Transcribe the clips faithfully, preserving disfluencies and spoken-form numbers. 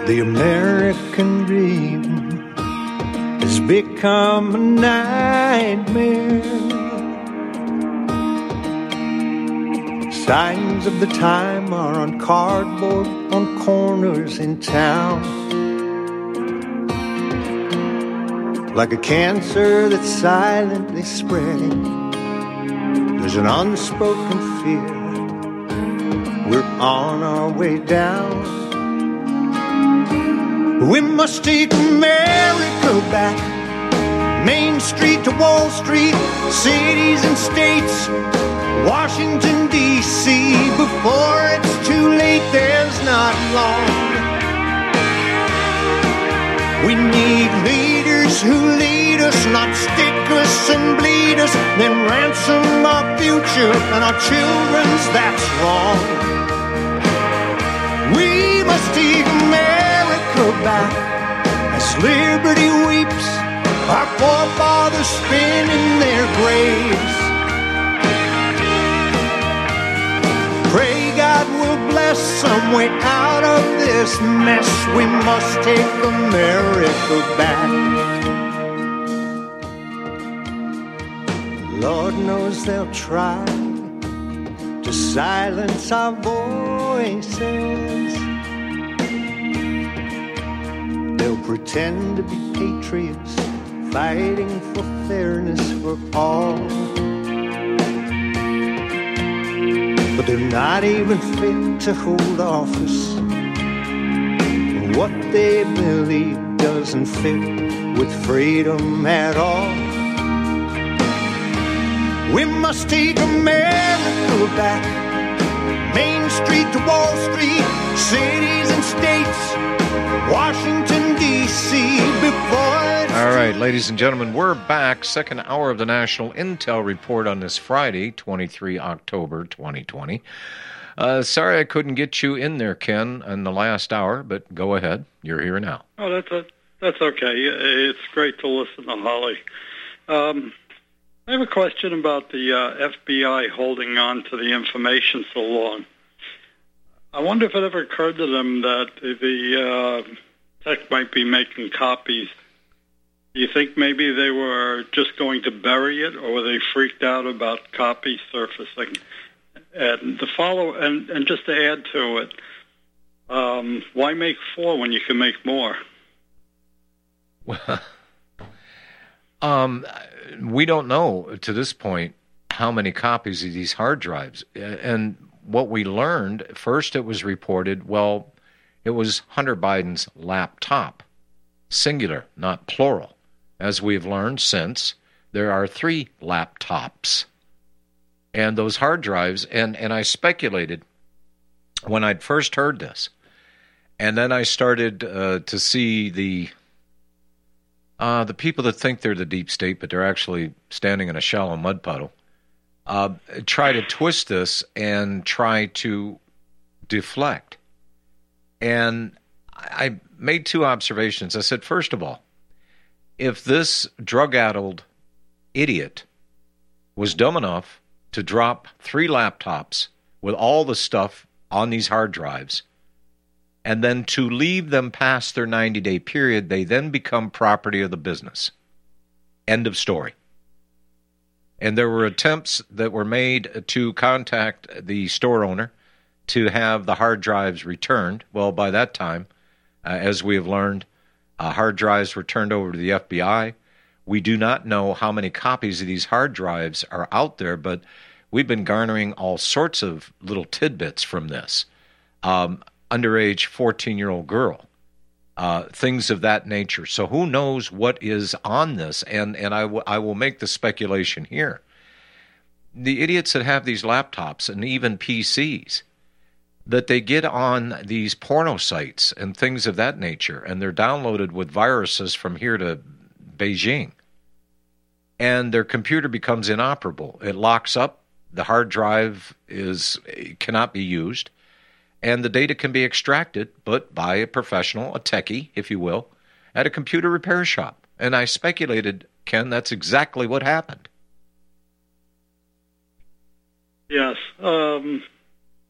The American dream has become a nightmare. Signs of the time are on cardboard on corners in town. Like a cancer that's silently spreading, there's an unspoken fear. We're on our way down. We must take America back. Main Street to Wall Street, cities and states, Washington, D C Before it's too late, there's not long. We need leaders who lead us, not stick us and bleed us, then ransom our future and our children's, that's wrong. We must take America back as liberty weeps, our forefathers spin in their graves. Pray God will bless some way out of this mess. We must take America back. Lord knows they'll try to silence our voices. They'll pretend to be patriots, fighting for fairness for all. But they're not even fit to hold office. What they believe doesn't fit with freedom at all. We must take America back. Main Street to Wall Street, cities and states, Washington, D C before it's... All right, ladies and gentlemen, we're back. Second hour of the National Intel Report on this Friday, the twenty-third of October, twenty twenty. Uh, sorry I couldn't get you in there, Ken, in the last hour, but go ahead. You're here now. Oh, that's a, that's okay. It's great to listen to Holly. Um, I have a question about the uh, F B I holding on to the information so long. I wonder if it ever occurred to them that the uh, tech might be making copies. Do you think maybe they were just going to bury it, or were they freaked out about copies surfacing? And the follow, and, and just to add to it, um, why make four when you can make more? Well, um, we don't know to this point how many copies of these hard drives. And what we learned, first it was reported, well, it was Hunter Biden's laptop, singular, not plural. As we've learned since, there are three laptops. And those hard drives, and, and I speculated when I'd first heard this, and then I started uh, to see the uh, the people that think they're the deep state, but they're actually standing in a shallow mud puddle, uh, try to twist this and try to deflect. And I made two observations. I said, first of all, if this drug-addled idiot was dumb enough to drop three laptops with all the stuff on these hard drives, and then to leave them past their ninety-day period, they then become property of the business. End of story. And there were attempts that were made to contact the store owner to have the hard drives returned. Well, by that time, uh, as we have learned, uh, hard drives were turned over to the F B I. We do not know how many copies of these hard drives are out there, but we've been garnering all sorts of little tidbits from this. Um, underage fourteen-year-old girl, uh, things of that nature. So who knows what is on this? And and I, w- I will make the speculation here. The idiots that have these laptops and even P Cs, that they get on these porno sites and things of that nature, and they're downloaded with viruses from here to Beijing. And their computer becomes inoperable. It locks up. The hard drive is cannot be used. And the data can be extracted, but by a professional, a techie, if you will, at a computer repair shop. And I speculated, Ken, that's exactly what happened. Yes. Um,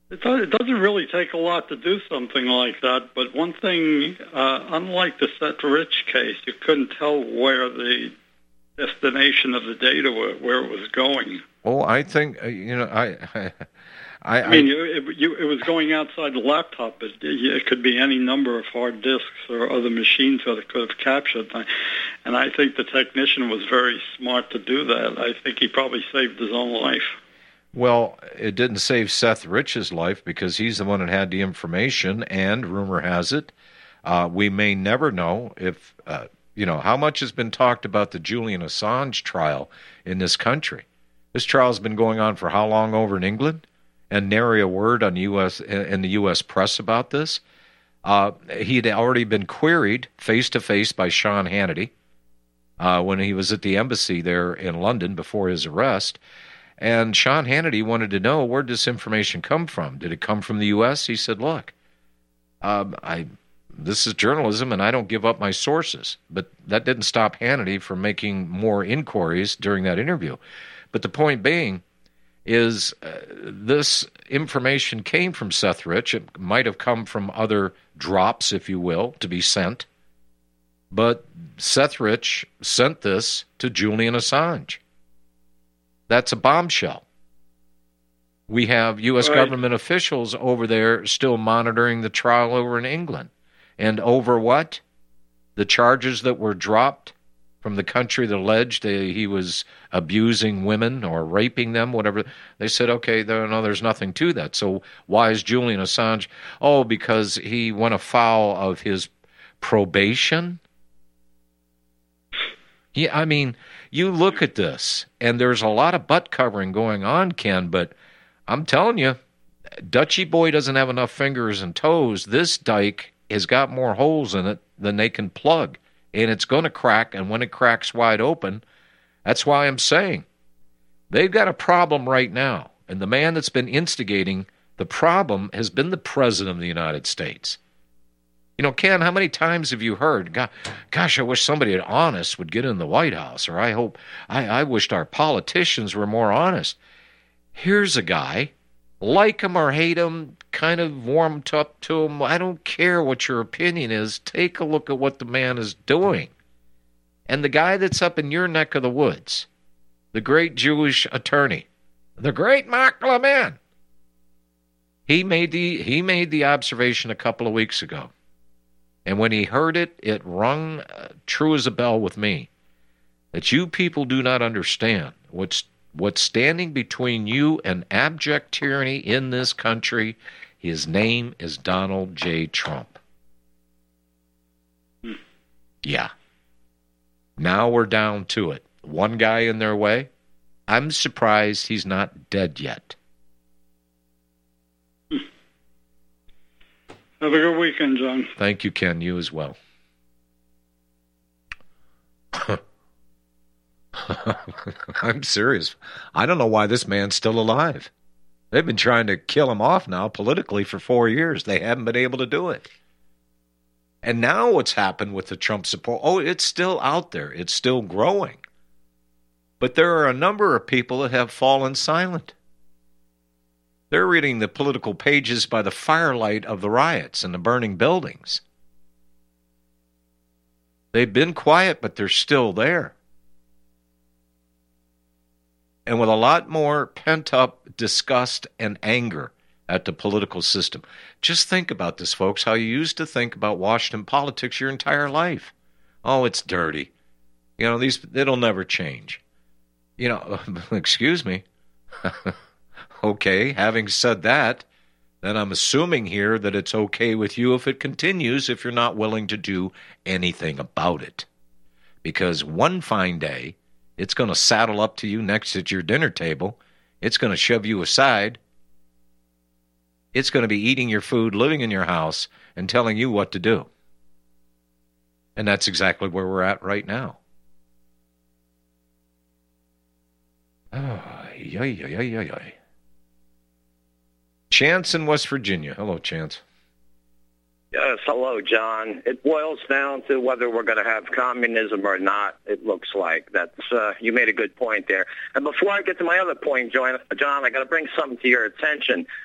It, does, it doesn't really take a lot to do something like that, but one thing, uh, unlike the Seth Rich case, you couldn't tell where the destination of the data were, where it was going. Oh, I think, uh, you know, I... I I, I mean, you, it, you, it was going outside the laptop. It, it could be any number of hard disks or other machines that it could have captured. And I think the technician was very smart to do that. I think he probably saved his own life. Well, it didn't save Seth Rich's life because he's the one that had the information, and rumor has it, uh, we may never know if, uh, you know, how much has been talked about the Julian Assange trial in this country. This trial's been going on for how long over in England? And nary a word on U S in the U S press about this. Uh, he'd already been queried face-to-face by Sean Hannity uh, when he was at the embassy there in London before his arrest. And Sean Hannity wanted to know, where did this information come from? Did it come from the U S? He said, look, um, I this is journalism, and I don't give up my sources. But that didn't stop Hannity from making more inquiries during that interview. But the point being, is uh, this information came from Seth Rich. It might have come from other drops, if you will, to be sent. But Seth Rich sent this to Julian Assange. That's a bombshell. We have U S Right. government officials over there still monitoring the trial over in England. And over what? The charges that were dropped from the country that alleged he was abusing women or raping them, whatever. They said, okay, there, no, there's nothing to that. So why is Julian Assange? Oh, because he went afoul of his probation? Yeah, I mean, you look at this, and there's a lot of butt covering going on, Ken, but I'm telling you, Dutchy Boy doesn't have enough fingers and toes. This dike has got more holes in it than they can plug. And it's going to crack, and when it cracks wide open, that's why I'm saying they've got a problem right now. And the man that's been instigating the problem has been the President of the United States. You know, Ken, how many times have you heard, gosh, I wish somebody honest would get in the White House, or I hope, I, I wished our politicians were more honest. Here's a guy, like him or hate him, kind of warmed up to him. I don't care what your opinion is. Take a look at what the man is doing. And the guy that's up in your neck of the woods, the great Jewish attorney, the great Mark Levin, he made the he made the observation a couple of weeks ago. And when he heard it, it rung uh, true as a bell with me, that you people do not understand what's What's standing between you and abject tyranny in this country. His name is Donald J. Trump. Hmm. Yeah. Now we're down to it. One guy in their way. I'm surprised he's not dead yet. Hmm. Have a good weekend, John. Thank you, Ken. You as well. I'm serious. I don't know why this man's still alive. They've been trying to kill him off now politically for four years. They haven't been able to do it. And now what's happened with the Trump support? Oh, it's still out there. It's still growing. But there are a number of people that have fallen silent. They're reading the political pages by the firelight of the riots and the burning buildings. They've been quiet, but they're still there. And with a lot more pent-up disgust and anger at the political system. Just think about this, folks, how you used to think about Washington politics your entire life. Oh, it's dirty. You know, these it'll never change. You know, excuse me. Okay, having said that, then I'm assuming here that it's okay with you if it continues if you're not willing to do anything about it. Because one fine day, it's going to saddle up to you next at your dinner table. It's going to shove you aside. It's going to be eating your food, living in your house, and telling you what to do. And that's exactly where we're at right now. Oh, yoy, yoy, yoy, yoy, yoy. Chance in West Virginia. Hello, Chance. Yes, hello, John. It boils down to whether we're going to have communism or not, it looks like. That's uh, you made a good point there. And before I get to my other point, John, John I got to bring something to your attention.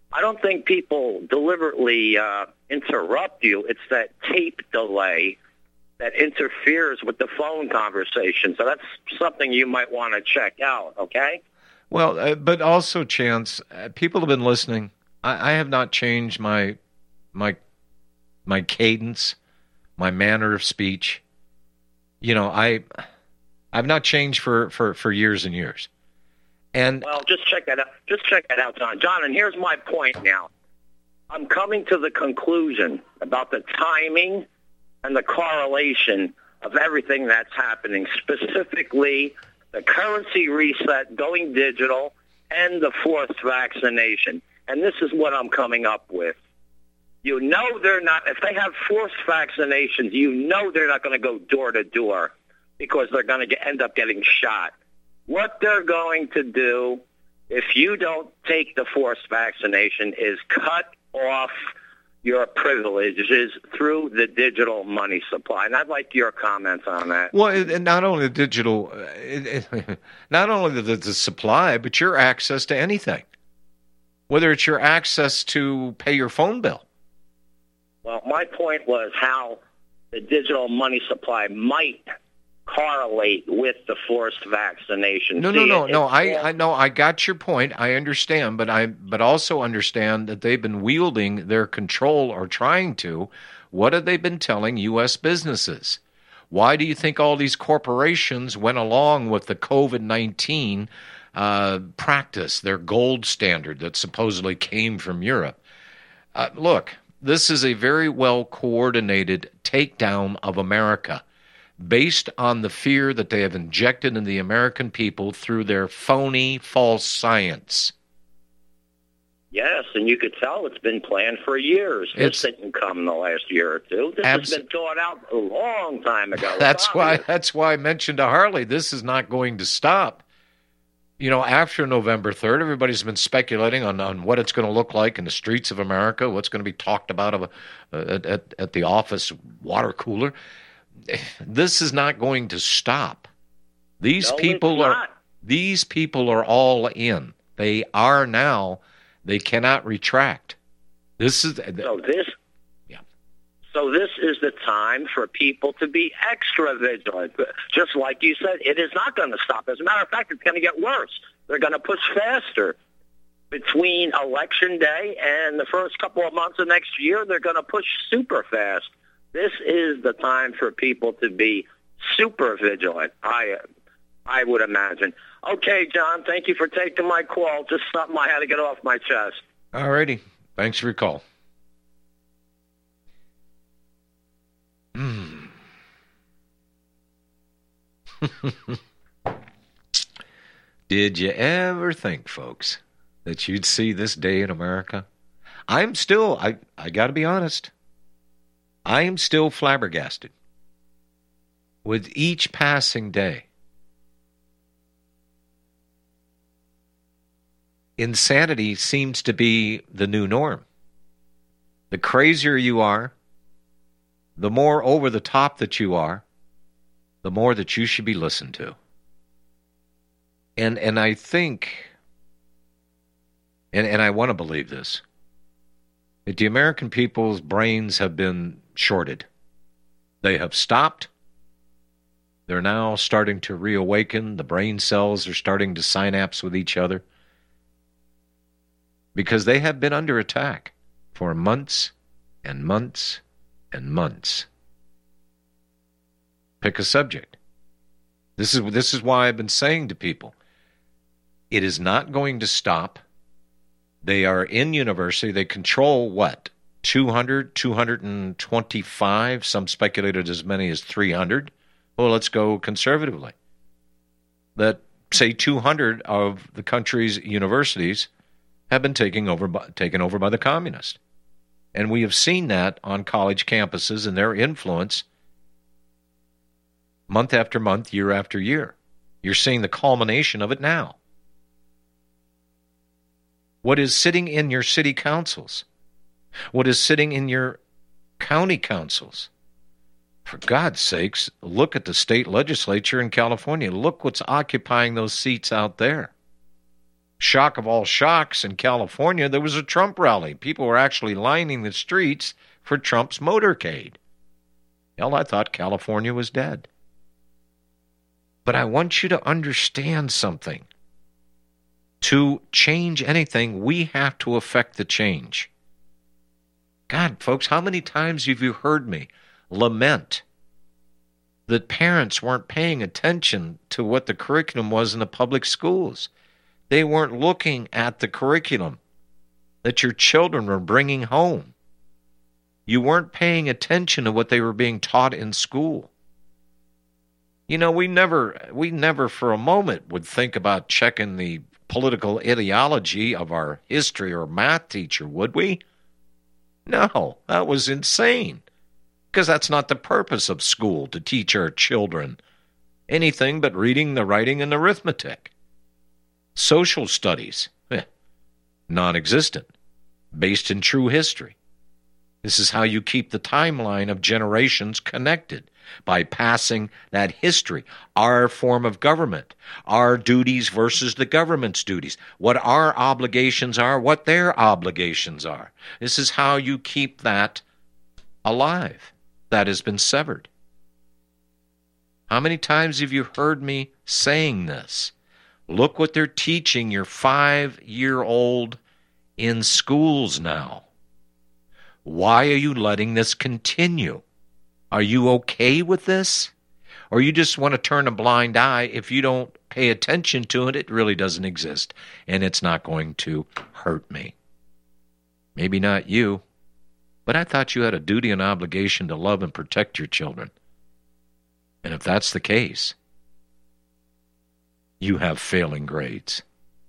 I don't think people deliberately uh, interrupt you. It's that tape delay that interferes with the phone conversation. So that's something you might want to check out, okay? Well, uh, but also, Chance, uh, people have been listening. I, I have not changed my my my cadence, my manner of speech. You know, I I've not changed for, for, for years and years. And well, just check that out. Just check that out, John. John, and here's my point now. I'm coming to the conclusion about the timing and the correlation of everything that's happening, specifically the currency reset, going digital, and the forced vaccination. And this is what I'm coming up with. You know they're not, if they have forced vaccinations, you know they're not going to go door to door because they're going to end up getting shot. What they're going to do, if you don't take the forced vaccination, is cut off your privileges through the digital money supply. And I'd like your comments on that. Well, and not only the digital, it, it, not only the, the supply, but your access to anything, whether it's your access to pay your phone bill. Well, my point was how the digital money supply might correlate with the forced vaccination. No, See, no, no, it, no. I, I know. I got your point. I understand, but I, but also understand that they've been wielding their control or trying to. What have they been telling U S businesses? Why do you think all these corporations went along with the COVID nineteen uh, practice, their gold standard that supposedly came from Europe? Uh, look, this is a very well coordinated takedown of America, based on the fear that they have injected in the American people through their phony, false science. Yes, and you could tell it's been planned for years. It's, this didn't come in the last year or two. This abs- has been thought out a long time ago. That's why, that's why I mentioned to Harley, this is not going to stop. You know, after November third, everybody's been speculating on, on what it's going to look like in the streets of America, what's going to be talked about of a, uh, at, at the office water cooler. This is not going to stop. These no, people are these people are all in. They are now. They cannot retract. This is so this yeah. So this is the time for people to be extra vigilant. Just like you said, it is not going to stop. As a matter of fact, it's going to get worse. They're going to push faster. Between Election Day and the first couple of months of next year, they're going to push super fast. This is the time for people to be super vigilant, I I would imagine. Okay, John, thank you for taking my call. Just something I had to get off my chest. All righty. Thanks for your call. Mm. Did you ever think, folks, that you'd see this day in America? I'm still, I, I got to be honest, I am still flabbergasted with each passing day. Insanity seems to be the new norm. The crazier you are, the more over the top that you are, the more that you should be listened to. And and I think, and, and I want to believe this, that the American people's brains have been shorted. They have stopped. They're now starting to reawaken. The brain cells are starting to synapse with each other, because they have been under attack for months and months and months. Pick a subject. This is this is why I've been saying to people, it is not going to stop. They are in university. They control what? two hundred, two hundred twenty-five, some speculated as many as three hundred. Well, let's go conservatively. That, say, two hundred of the country's universities have been taken over by, taken over by the communists. And we have seen that on college campuses and their influence month after month, year after year. You're seeing the culmination of it now. What is sitting in your city councils? What is sitting in your county councils? For God's sakes, look at the state legislature in California. Look what's occupying those seats out there. Shock of all shocks, in California, there was a Trump rally. People were actually lining the streets for Trump's motorcade. Hell, I thought California was dead. But I want you to understand something. To change anything, we have to affect the change. God, folks, how many times have you heard me lament that parents weren't paying attention to what the curriculum was in the public schools? They weren't looking at the curriculum that your children were bringing home. You weren't paying attention to what they were being taught in school. You know, we never, we never for a moment would think about checking the political ideology of our history or math teacher, would we? No, that was insane. Because that's not the purpose of school, to teach our children anything but reading, the writing, and arithmetic. Social studies, eh, non-existent, based in true history. This is how you keep the timeline of generations connected, by passing that history, our form of government, our duties versus the government's duties, what our obligations are, what their obligations are. This is how you keep that alive. That has been severed. How many times have you heard me saying this? Look what they're teaching your five-year-old in schools now. Why are you letting this continue? Are you okay with this? Or you just want to turn a blind eye? If you don't pay attention to it, it really doesn't exist, and it's not going to hurt me. Maybe not you, but I thought you had a duty and obligation to love and protect your children. And if that's the case, you have failing grades.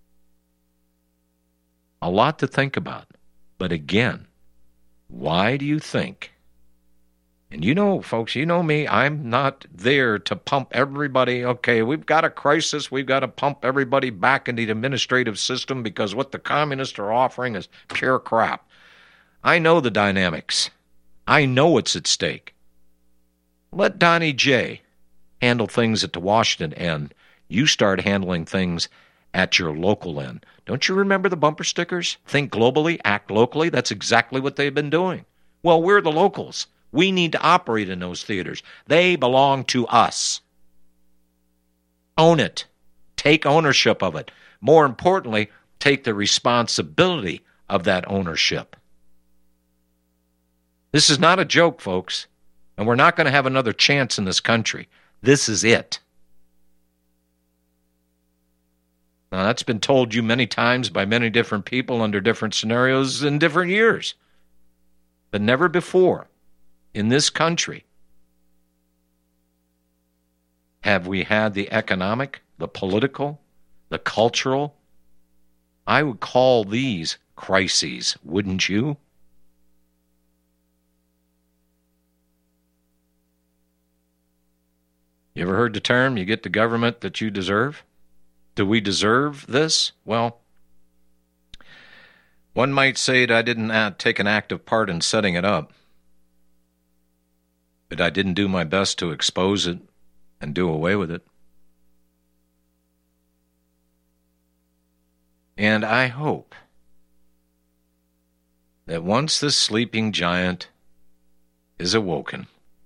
A lot to think about. But again, why do you think? And you know, folks, you know me, I'm not there to pump everybody. Okay, we've got a crisis. We've got to pump everybody back into the administrative system because what the communists are offering is pure crap. I know the dynamics. I know what's at stake. Let Donnie J handle things at the Washington end. You start handling things at your local end. Don't you remember the bumper stickers? Think globally, act locally. That's exactly what they've been doing. Well, we're the locals. We need to operate in those theaters. They belong to us. Own it. Take ownership of it. More importantly, take the responsibility of that ownership. This is not a joke, folks, and we're not going to have another chance in this country. This is it. Now, that's been told you many times by many different people under different scenarios in different years. But never before in this country have we had the economic, the political, the cultural. I would call these crises, wouldn't you? You ever heard the term, you get the government that you deserve? Do we deserve this? Well, one might say that I didn't take an active part in setting it up, but I didn't do my best to expose it and do away with it. And I hope that once this sleeping giant is awoken,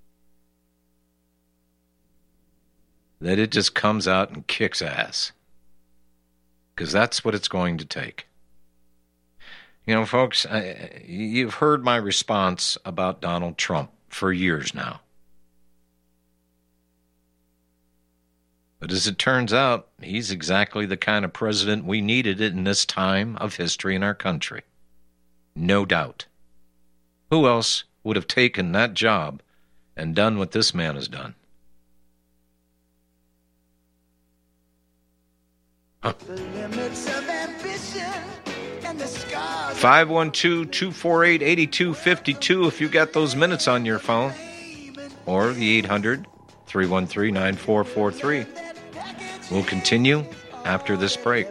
that it just comes out and kicks ass. Because that's what it's going to take. You know, folks, I, you've heard my response about Donald Trump for years now. But as it turns out, he's exactly the kind of president we needed in this time of history in our country. No doubt. Who else would have taken that job and done what this man has done? five one two, two four eight, eight two five two if you got those minutes on your phone. Or the eight hundred, three one three, nine four four three. We'll continue after this break.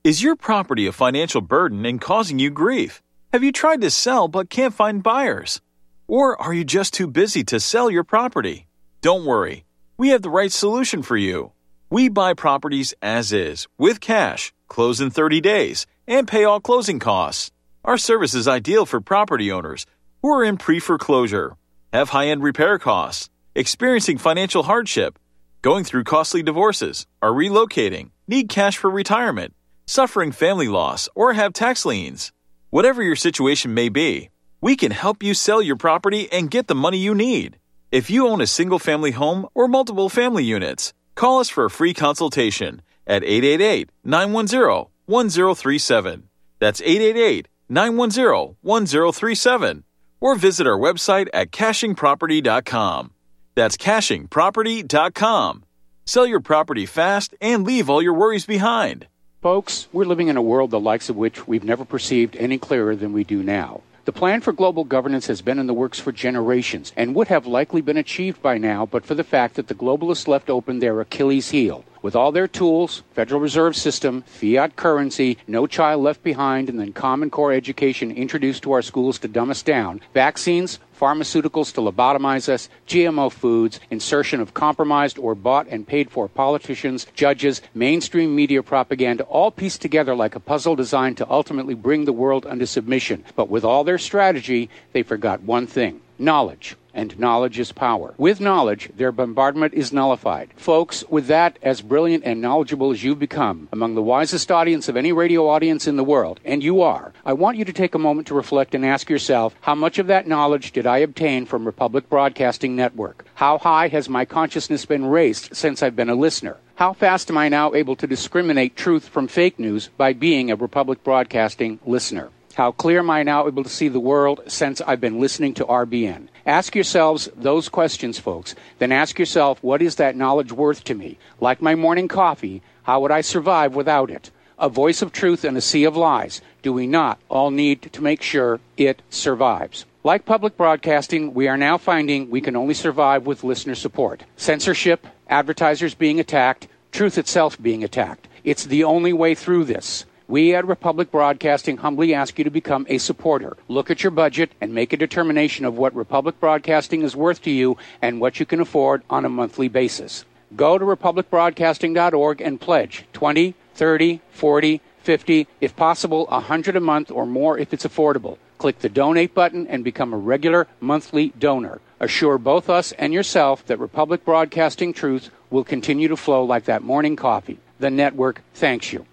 Is your property a financial burden and causing you grief? Have you tried to sell but can't find buyers? Or are you just too busy to sell your property? Don't worry, we have the right solution for you. We buy properties as is, with cash, close in thirty days, and pay all closing costs. Our service is ideal for property owners who are in pre-foreclosure, have high-end repair costs, experiencing financial hardship, going through costly divorces, are relocating, need cash for retirement, suffering family loss, or have tax liens. Whatever your situation may be, we can help you sell your property and get the money you need. If you own a single-family home or multiple family units, call us for a free consultation at eight eight eight, nine one zero, one zero three seven. That's eight eight eight, nine one zero, one zero three seven. Or visit our website at caching property dot com. That's caching property dot com. Sell your property fast and leave all your worries behind. Folks, we're living in a world the likes of which we've never perceived any clearer than we do now. The plan for global governance has been in the works for generations and would have likely been achieved by now but for the fact that the globalists left open their Achilles heel. With all their tools, Federal Reserve System, fiat currency, no child left behind, and then Common Core education introduced to our schools to dumb us down, vaccines, pharmaceuticals to lobotomize us, G M O foods, insertion of compromised or bought and paid for politicians, judges, mainstream media propaganda, all pieced together like a puzzle designed to ultimately bring the world under submission. But with all their strategy, they forgot one thing: knowledge. And knowledge is power. With knowledge, their bombardment is nullified. Folks, with that, as brilliant and knowledgeable as you've become, among the wisest audience of any radio audience in the world, and you are, I want you to take a moment to reflect and ask yourself, how much of that knowledge did I obtain from Republic Broadcasting Network? How high has my consciousness been raised since I've been a listener? How fast am I now able to discriminate truth from fake news by being a Republic Broadcasting listener? How clear am I now able to see the world since I've been listening to R B N? Ask yourselves those questions, folks. Then ask yourself, what is that knowledge worth to me? Like my morning coffee, how would I survive without it? A voice of truth in a sea of lies. Do we not all need to make sure it survives? Like public broadcasting, we are now finding we can only survive with listener support. Censorship, advertisers being attacked, truth itself being attacked. It's the only way through this. We at Republic Broadcasting humbly ask you to become a supporter. Look at your budget and make a determination of what Republic Broadcasting is worth to you and what you can afford on a monthly basis. Go to republic broadcasting dot org and pledge twenty, thirty, forty, fifty, if possible, one hundred a month or more if it's affordable. Click the donate button and become a regular monthly donor. Assure both us and yourself that Republic Broadcasting truth will continue to flow like that morning coffee. The network thanks you.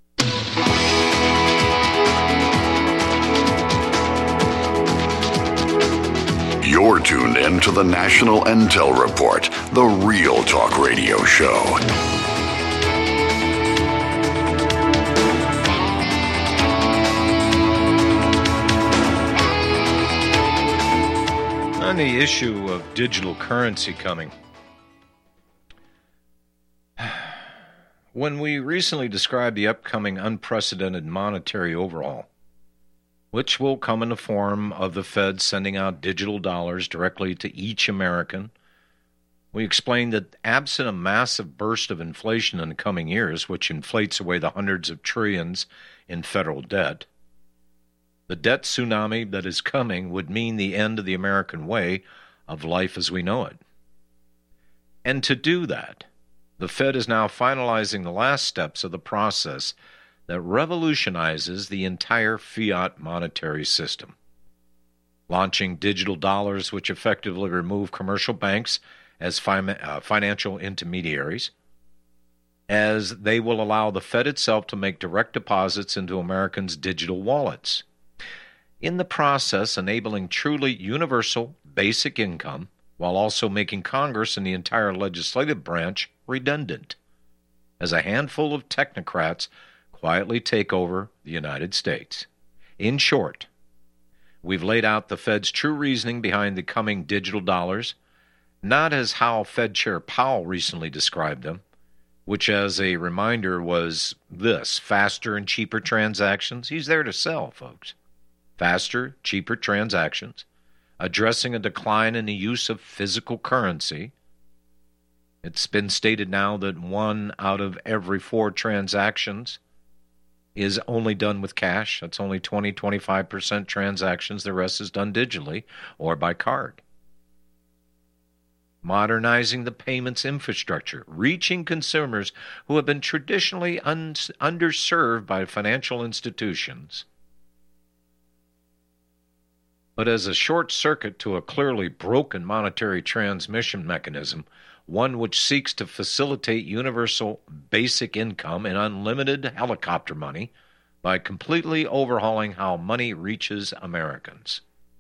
You're tuned in to the National Intel Report, the Real Talk Radio Show. On the issue of digital currency coming, when we recently described the upcoming unprecedented monetary overhaul, which will come in the form of the Fed sending out digital dollars directly to each American, we explained that absent a massive burst of inflation in the coming years, which inflates away the hundreds of trillions in federal debt, the debt tsunami that is coming would mean the end of the American way of life as we know it. And to do that, the Fed is now finalizing the last steps of the process that revolutionizes the entire fiat monetary system, launching digital dollars which effectively remove commercial banks as fi- uh, financial intermediaries, as they will allow the Fed itself to make direct deposits into Americans' digital wallets, in the process enabling truly universal basic income while also making Congress and the entire legislative branch redundant, as a handful of technocrats quietly take over the United States. In short, we've laid out the Fed's true reasoning behind the coming digital dollars, not as how Fed Chair Powell recently described them, which as a reminder was this: faster and cheaper transactions. He's there to sell, folks. Faster, cheaper transactions, addressing a decline in the use of physical currency. It's been stated now that one out of every four transactions is only done with cash. That's only twenty, twenty-five percent transactions. The rest is done digitally or by card. Modernizing the payments infrastructure, reaching consumers who have been traditionally un- underserved by financial institutions. But as a short circuit to a clearly broken monetary transmission mechanism, one which seeks to facilitate universal basic income and unlimited helicopter money by completely overhauling how money reaches Americans.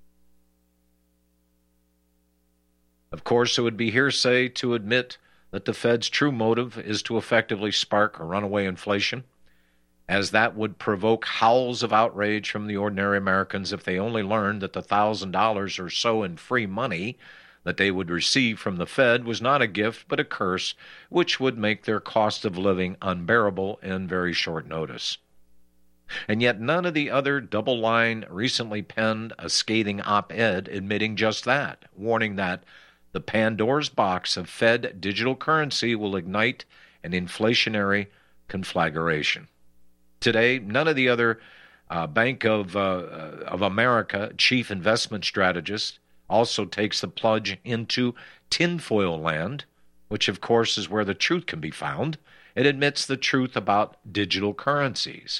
Of course, it would be hearsay to admit that the Fed's true motive is to effectively spark runaway inflation, as that would provoke howls of outrage from the ordinary Americans if they only learned that the one thousand dollars or so in free money that they would receive from the Fed was not a gift but a curse, which would make their cost of living unbearable in very short notice. And yet none of the other double-line recently penned a scathing op-ed admitting just that, warning that the Pandora's box of Fed digital currency will ignite an inflationary conflagration. Today, none of the other uh, Bank of, uh, of America chief investment strategists also takes the plunge into tinfoil land, which of course is where the truth can be found. It admits the truth about digital currencies.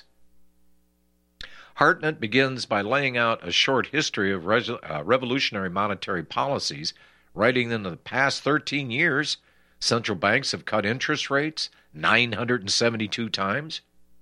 Hartnett begins by laying out a short history of res- uh, revolutionary monetary policies, writing in the past thirteen years, central banks have cut interest rates nine hundred seventy-two times,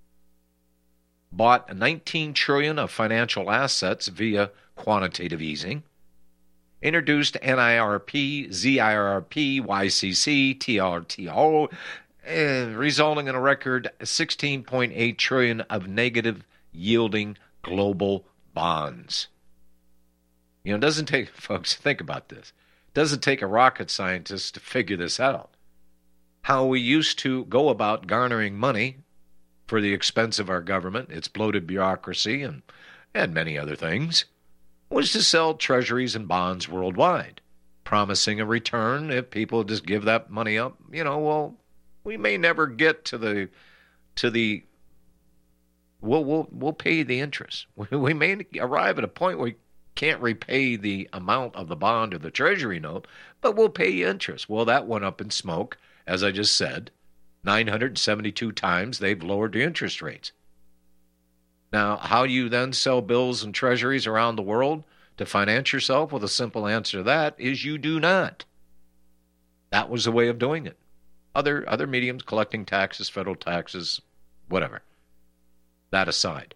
bought nineteen trillion dollars of financial assets via quantitative easing, introduced N I R P, Z I R P, Y C C, T R T O, eh, resulting in a record sixteen point eight trillion dollars of negative yielding global bonds. You know, it doesn't take, folks, think about this. It doesn't take a rocket scientist to figure this out. How we used to go about garnering money for the expense of our government, its bloated bureaucracy, and, and many other things, was to sell treasuries and bonds worldwide, promising a return if people just give that money up. You know, well, we may never get to the to the we'll we'll we'll pay the interest. We may arrive at a point where we can't repay the amount of the bond or the treasury note, but we'll pay you interest. Well, that went up in smoke, as I just said. nine hundred seventy-two times they've lowered the interest rates. Now, how do you then sell bills and treasuries around the world to finance yourself? Well, the simple answer to that is you do not. That was the way of doing it. Other other mediums, collecting taxes, federal taxes, whatever. That aside.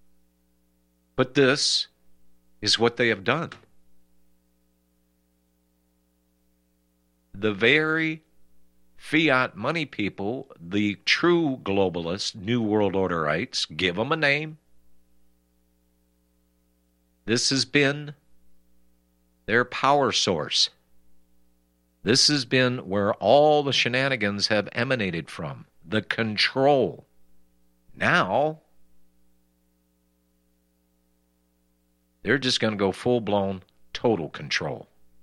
But this is what they have done. The very fiat money people, the true globalists, New World Orderites, give them a name. This has been their power source. This has been where all the shenanigans have emanated from, the control. Now, they're just going to go full-blown total control.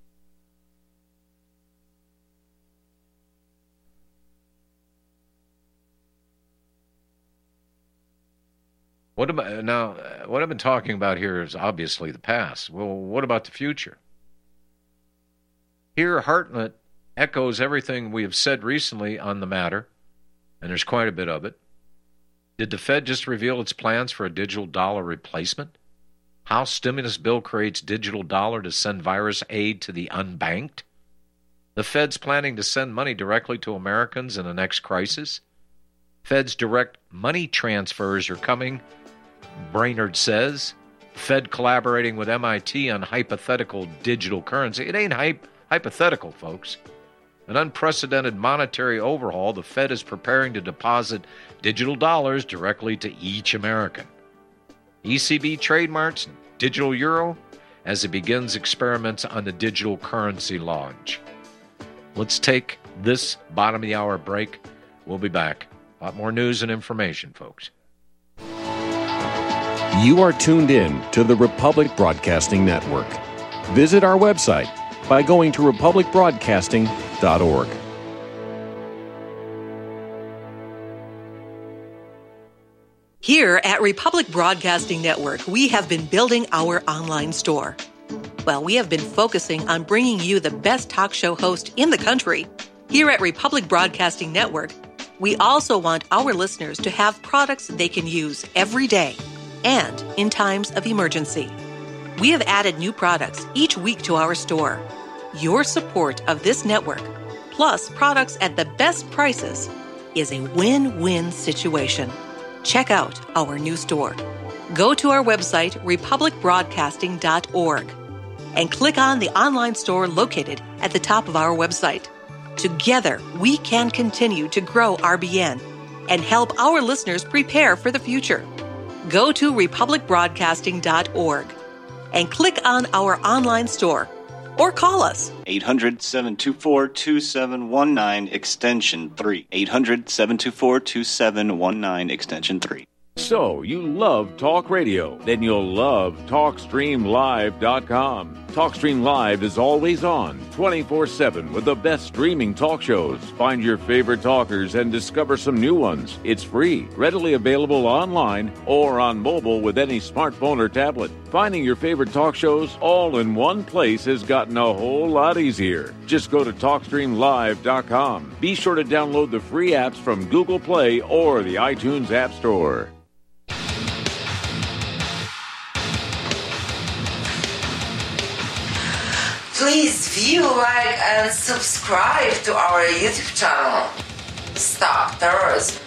What about now? What I've been talking about here is obviously the past. Well, what about the future? Here, Hartnett echoes everything we have said recently on the matter, and there's quite a bit of it. Did the Fed just reveal its plans for a digital dollar replacement? House stimulus bill creates digital dollar to send virus aid to the unbanked? The Fed's planning to send money directly to Americans in the next crisis? Fed's direct money transfers are coming, Brainerd says. Fed collaborating with M I T on hypothetical digital currency. It ain't hype, hypothetical, folks. An unprecedented monetary overhaul. The Fed is preparing to deposit digital dollars directly to each American. E C B trademarks digital euro as it begins experiments on the digital currency launch. Let's take this bottom of the hour break. We'll be back. A lot more news and information, folks. You are tuned in to the Republic Broadcasting Network. Visit our website by going to republic broadcasting dot org. Here at Republic Broadcasting Network, we have been building our online store. Well, we have been focusing on bringing you the best talk show host in the country. Here at Republic Broadcasting Network, we also want our listeners to have products they can use every day and in times of emergency. We have added new products each week to our store. Your support of this network, plus products at the best prices, is a win-win situation. Check out our new store. Go to our website, republic broadcasting dot org, and click on the online store located at the top of our website. Together, we can continue to grow R B N and help our listeners prepare for the future. Go to republic broadcasting dot org and click on our online store or call us. eight hundred, seven two four, two seven one nine, extension three. eight hundred, seven two four, two seven one nine, extension three. So, you love talk radio? Then you'll love talk stream live dot com. TalkStream Live is always on, twenty-four seven, with the best streaming talk shows. Find your favorite talkers and discover some new ones. It's free, readily available online or on mobile with any smartphone or tablet. Finding your favorite talk shows all in one place has gotten a whole lot easier. Just go to talk stream live dot com. Be sure to download the free apps from Google Play or the iTunes App Store. Please view, like, and subscribe to our YouTube channel. Stop Terrorism.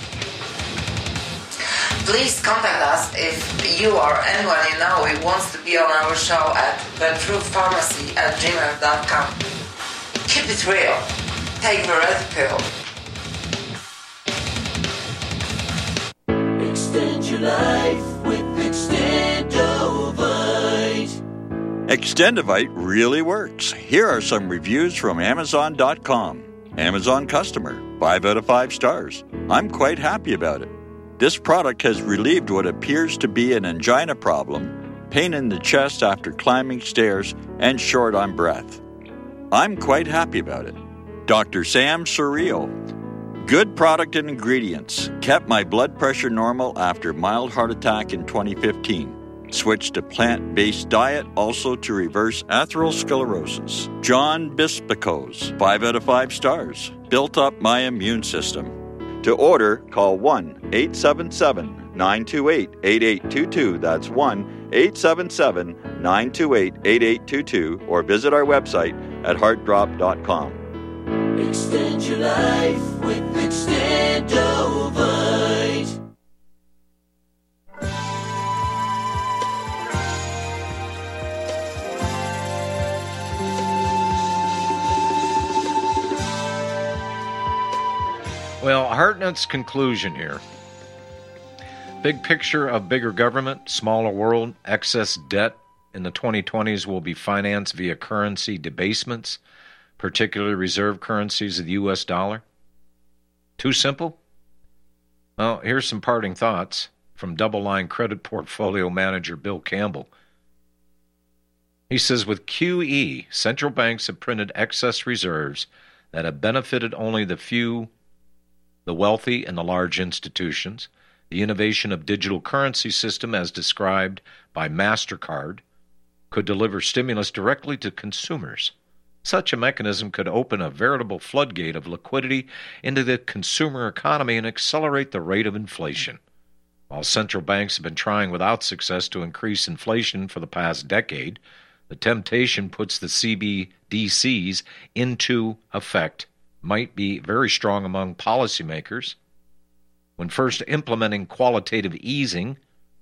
Please contact us if you or anyone you know who wants to be on our show at the true pharmacy at gmail dot com. Keep it real. Take the red pill. Extend your life with Extendovite. Extendovite really works. Here are some reviews from Amazon dot com. Amazon customer, five out of five stars. I'm quite happy about it. This product has relieved what appears to be an angina problem, pain in the chest after climbing stairs, and short on breath. I'm quite happy about it. Doctor Sam Surreal. Good product and ingredients. Kept my blood pressure normal after mild heart attack in twenty fifteen. Switched to plant-based diet also to reverse atherosclerosis. John Bispicos, five out of five stars. Built up my immune system. To order, call one eight seven seven, nine two eight, eight eight two two. That's one eight seven seven, nine two eight, eight eight two two. Or visit our website at heart drop dot com. Extend your life with Extendovite. Well, Hartnett's conclusion here. Big picture of bigger government, smaller world, excess debt in the twenty twenties will be financed via currency debasements, particularly reserve currencies of the U S dollar. Too simple? Well, here's some parting thoughts from Double Line Credit Portfolio Manager Bill Campbell. He says, with Q E, central banks have printed excess reserves that have benefited only the few, the wealthy, and the large institutions. The innovation of digital currency system, as described by MasterCard, could deliver stimulus directly to consumers. Such a mechanism could open a veritable floodgate of liquidity into the consumer economy and accelerate the rate of inflation. While central banks have been trying without success to increase inflation for the past decade, the temptation puts the C B D Cs into effect might be very strong among policymakers. When first implementing qualitative easing,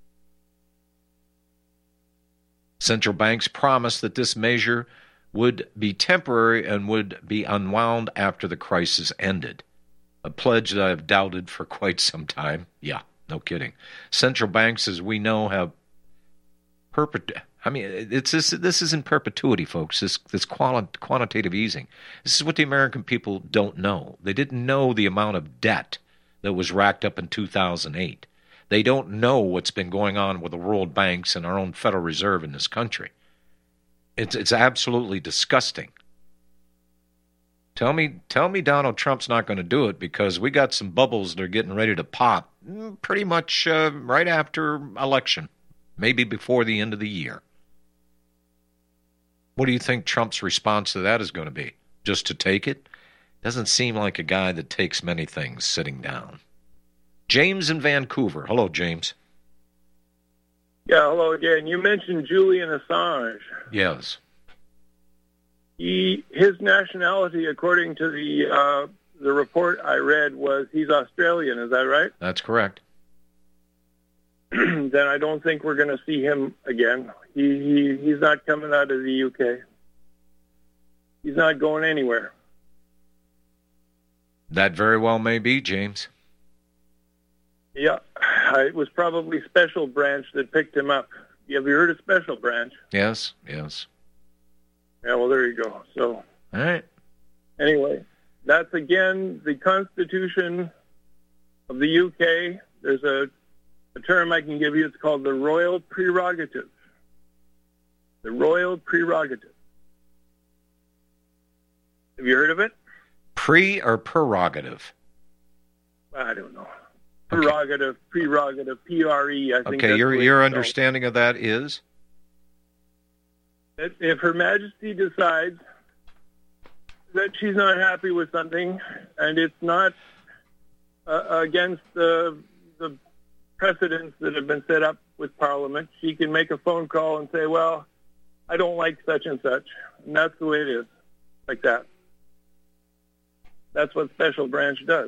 central banks promised that this measure would be temporary and would be unwound after the crisis ended. A pledge that I've doubted for quite some time. Yeah, no kidding. Central banks, as we know, have perpet- I mean, it's this, this is in perpetuity, folks, this, this quali- quantitative easing. This is what the American people don't know. They didn't know the amount of debt that was racked up in two thousand eight. They don't know what's been going on with the world banks and our own Federal Reserve in this country. It's, it's absolutely disgusting. Tell me, tell me Donald Trump's not going to do it because we got some bubbles that are getting ready to pop pretty much uh, right after election, maybe before the end of the year. What do you think Trump's response to that is going to be? Just to take it? Doesn't seem like a guy that takes many things sitting down. James in Vancouver. Hello, James. Yeah, hello again. You mentioned Julian Assange. Yes. He, his nationality, according to the uh, the report I read, was he's Australian. Is that right? That's correct. Then I don't think we're going to see him again. He, he he's not coming out of the U K. He's not going anywhere. That very well may be, James. Yeah, it was probably Special Branch that picked him up. Have you heard of Special Branch? Yes, yes. Yeah, well, there you go. So, all right. Anyway, that's again the Constitution of the U K. There's a, a term I can give you. It's called the Royal Prerogative. The Royal Prerogative. Have you heard of it? Pre or prerogative? I don't know. Prerogative, okay. Prerogative, P R E, I think. Okay, your your understanding of that is? If, if Her Majesty decides that she's not happy with something and it's not uh, against the, the precedents that have been set up with Parliament, she can make a phone call and say, well, I don't like such and such. And that's the way it is, like that. That's what Special Branch does.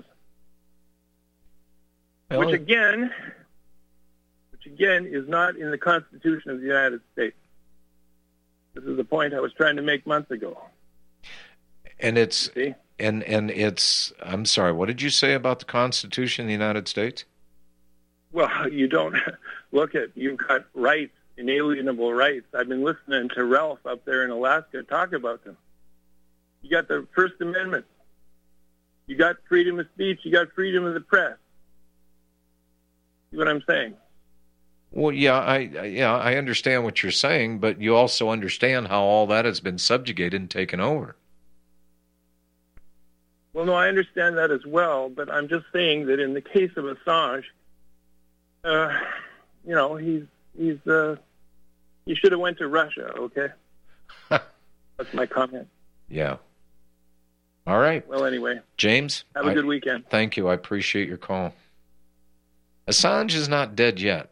Well, which again, which again is not in the Constitution of the United States. This is the point I was trying to make months ago. And it's and and it's. I'm sorry. What did you say about the Constitution of the United States? Well, you don't look at. You've got rights, inalienable rights. I've been listening to Ralph up there in Alaska talk about them. You got the First Amendment. You got freedom of speech. You got freedom of the press. See what I'm saying? Well, yeah, I yeah, I understand what you're saying, but you also understand how all that has been subjugated and taken over. Well, no, I understand that as well, but I'm just saying that in the case of Assange, uh, you know, he's he's uh, he should have went to Russia. Okay, that's my comment. Yeah. All right. Well, anyway, James, have a I, good weekend. Thank you. I appreciate your call. Assange is not dead yet.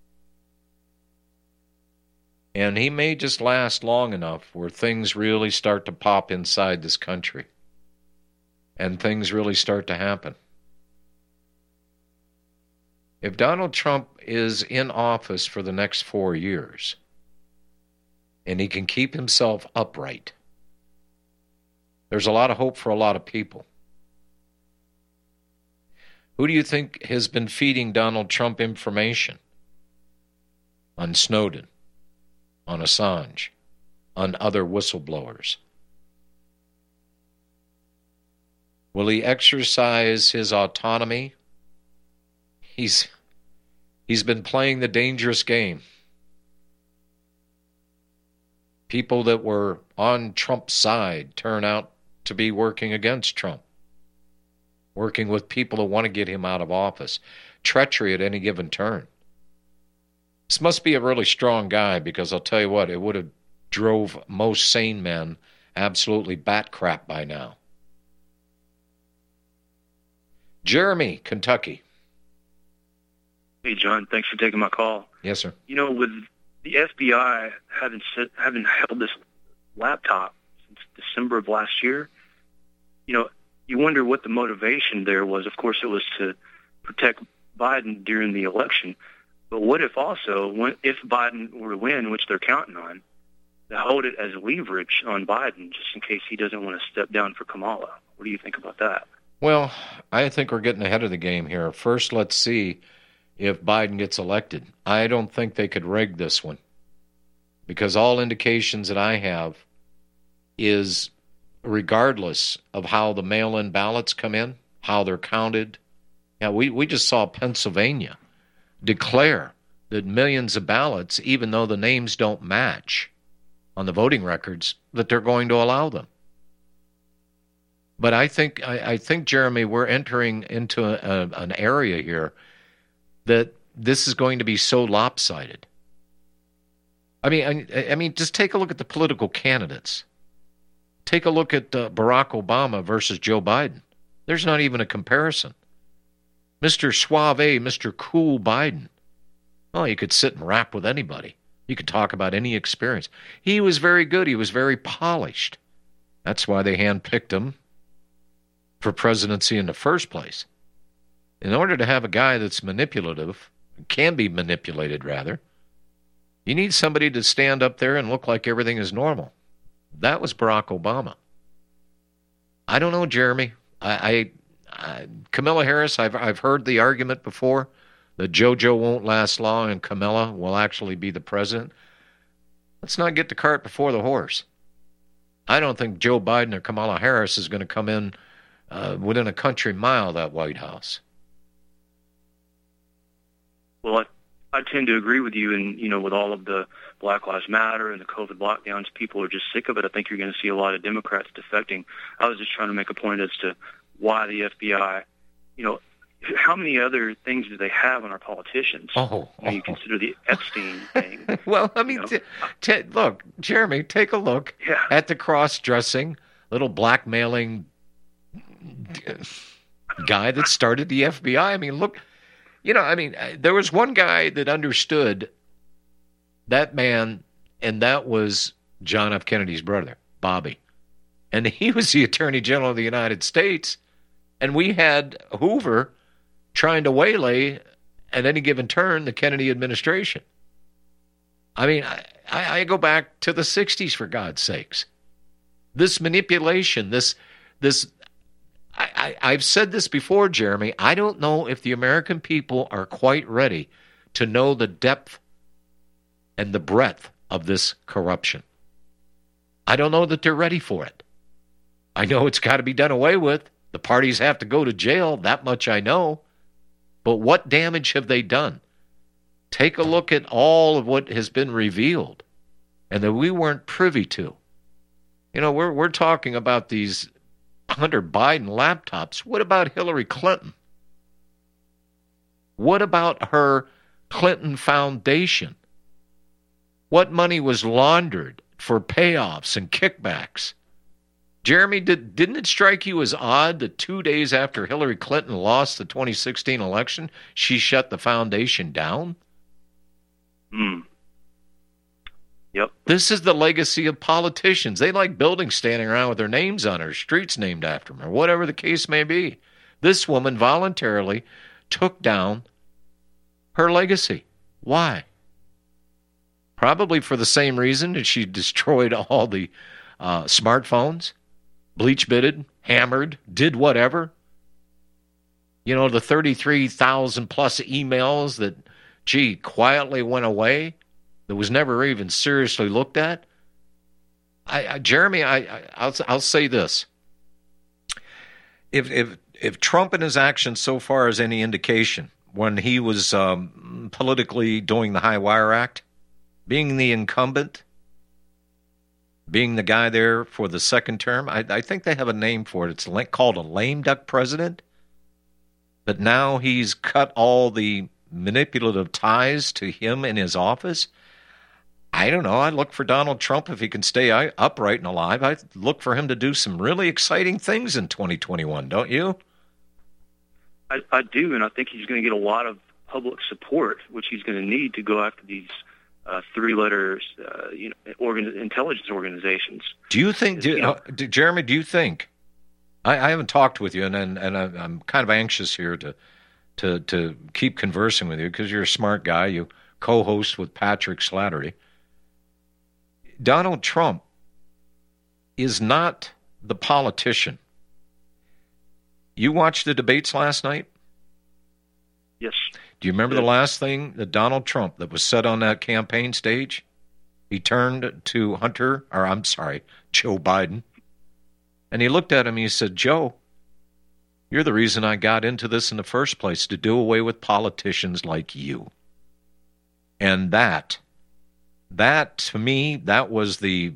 And he may just last long enough where things really start to pop inside this country. And things really start to happen. If Donald Trump is in office for the next four years, and he can keep himself upright, there's a lot of hope for a lot of people. Who do you think has been feeding Donald Trump information? On Snowden, on Assange, on other whistleblowers. Will he exercise his autonomy? He's he's been playing the dangerous game. People that were on Trump's side turn out to be working against Trump, working with people that want to get him out of office. Treachery at any given turn. This must be a really strong guy, because I'll tell you what, it would have drove most sane men absolutely bat crap by now. Jeremy, Kentucky. Hey, John, thanks for taking my call. Yes, sir. You know, with the F B I having sit, having held this laptop since December of last year, you know, you wonder what the motivation there was. Of course, it was to protect Biden during the election. But what if also, when, if Biden were to win, which they're counting on, to hold it as leverage on Biden just in case he doesn't want to step down for Kamala? What do you think about that? Well, I think we're getting ahead of the game here. First, let's see if Biden gets elected. I don't think they could rig this one, because all indications that I have is, regardless of how the mail-in ballots come in, how they're counted. Yeah, we, we just saw Pennsylvania declare that millions of ballots, even though the names don't match on the voting records, that they're going to allow them. But I think, I, I think, Jeremy, we're entering into a, a, an area here that this is going to be so lopsided. I mean, I, I mean, just take a look at the political candidates. Take a look at uh, Barack Obama versus Joe Biden. There's not even a comparison. Mister Suave, Mister Cool Biden. Oh, you could sit and rap with anybody. You could talk about any experience. He was very good. He was very polished. That's why they handpicked him for presidency in the first place. In order to have a guy that's manipulative, can be manipulated rather, you need somebody to stand up there and look like everything is normal. That was Barack Obama. I don't know, Jeremy. I, I, I Kamala Harris, I've I've heard the argument before that JoJo won't last long and Kamala will actually be the president. Let's not get the cart before the horse. I don't think Joe Biden or Kamala Harris is going to come in uh, within a country mile of that White House. Well, I, I tend to agree with you, and you know, with all of the Black Lives Matter and the COVID lockdowns, people are just sick of it. I think you're going to see a lot of Democrats defecting. I was just trying to make a point as to why the F B I, you know, how many other things do they have on our politicians? Oh, you, know, you consider the Epstein thing. Well, I mean, you know, t- t- look, Jeremy, take a look yeah. at the cross-dressing, little blackmailing guy that started the F B I. I mean, look, you know, I mean, there was one guy that understood that man, and that was John F. Kennedy's brother, Bobby. And he was the Attorney General of the United States, and we had Hoover trying to waylay, at any given turn, the Kennedy administration. I mean, I, I go back to the sixties, for God's sakes. This manipulation, this, this, I, I, I've said this before, Jeremy, I don't know if the American people are quite ready to know the depth and the breadth of this corruption. I don't know that they're ready for it. I know it's got to be done away with. The parties have to go to jail, that much I know. But what damage have they done? Take a look at all of what has been revealed and that we weren't privy to. You know, we're we're talking about these Hunter Biden laptops. What about Hillary Clinton? What about her Clinton Foundation? What money was laundered for payoffs and kickbacks? Jeremy, did, didn't it strike you as odd that two days after Hillary Clinton lost the twenty sixteen election, she shut the foundation down? Hmm. Yep. This is the legacy of politicians. They like buildings standing around with their names on it, or streets named after them, or whatever the case may be. This woman voluntarily took down her legacy. Why? Probably for the same reason that she destroyed all the uh, smartphones. Bleach bitted, hammered, did whatever. You know, the thirty-three thousand plus emails that, gee, quietly went away, that was never even seriously looked at. I, I Jeremy, I, I, I'll, I'll say this. If, if, if Trump and his actions so far is any indication, when he was um, politically doing the High Wire Act, being the incumbent, being the guy there for the second term, I, I think they have a name for it. It's called a lame duck president. But now he's cut all the manipulative ties to him in his office. I don't know. I look for Donald Trump, if he can stay upright and alive. I look for him to do some really exciting things in twenty twenty-one, don't you? I, I do, and I think he's going to get a lot of public support, which he's going to need to go after these Uh, three letters, uh, you know, organ- intelligence organizations. Do you think, do, you know, uh, do, Jeremy? Do you think? I, I haven't talked with you, and and, and I'm kind of anxious here to to to keep conversing with you because you're a smart guy. You co-host with Patrick Slattery. Donald Trump is not the politician. You watched the debates last night? Yes. Do you remember the last thing that Donald Trump that was said on that campaign stage? He turned to Hunter, or I'm sorry, Joe Biden, and he looked at him and he said, Joe, you're the reason I got into this in the first place, to do away with politicians like you. And that, that to me, that was the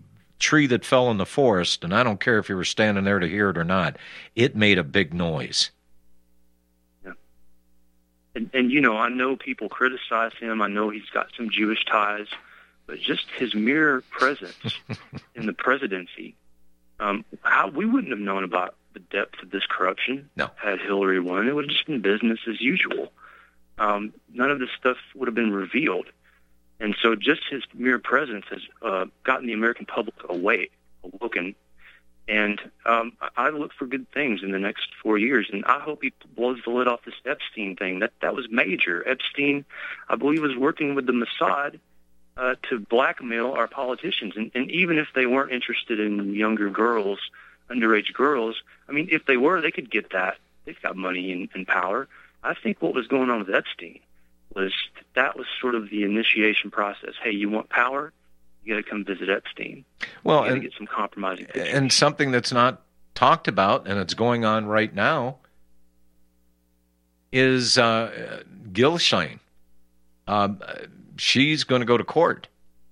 tree that fell in the forest, and I don't care if you were standing there to hear it or not, it made a big noise. Yeah. And, and you know, I know people criticize him. I know he's got some Jewish ties, but just his mere presence in the presidency, um, how we wouldn't have known about the depth of this corruption no. had Hillary won. It would have just been business as usual. Um, none of this stuff would have been revealed. And so just his mere presence has uh, gotten the American public awake, awoken. And um, I look for good things in the next four years, and I hope he blows the lid off this Epstein thing. That that was major. Epstein, I believe, was working with the Mossad uh, to blackmail our politicians. And, and even if they weren't interested in younger girls, underage girls, I mean, if they were, they could get that. They've got money and, and power. I think what was going on with Epstein was that was sort of the initiation process. Hey, you want power? You got to come visit Epstein. Well, you got to and, get some compromising pictures. And something that's not talked about, and it's going on right now, is uh, Gilshine. Um, she's going to go to court.